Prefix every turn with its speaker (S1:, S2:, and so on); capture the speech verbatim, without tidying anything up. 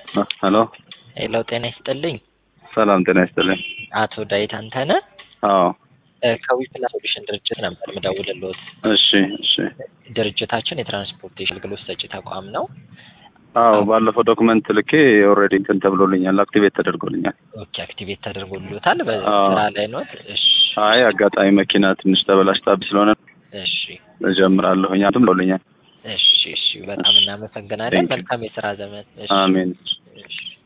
S1: ሄሎ
S2: ሄሎ ጤና ይስጥልኝ።
S1: ሰላም ጤና ይስጥልኝ።
S2: አቶ ዳዊት አንተነህ?
S1: አዎ
S2: ከዊፕላስ ሶሉሽን ድርጅት ነበር የምደውልልዎት።
S1: እሺ እሺ።
S2: ድርጅታችን የትራንስፖርቴሽን አገልግሎት ሰጪ ተቋም ነው።
S1: አዎ ባለፈው ዶክመንት ልኬ ኦልሬዲ እንትን ተብሎልኛል፣ አክቲቬት ተደርጎልኛል።
S2: ኦኬ አክቲቬት ተደርጎልዎታል? በስራ ላይ ነው? እሺ።
S1: አይ አጋጣሚ መኪና ትንሽ ተበላሽታብኝ ስለሆነ
S2: እሺ
S1: እጀምራለሁ። እኛም ብሎልኛል።
S2: እሺ እሺ። በጣም እናመሰግናለን። መልካም የስራ ዘመን። እሺ
S1: አሜን።
S2: እሺ።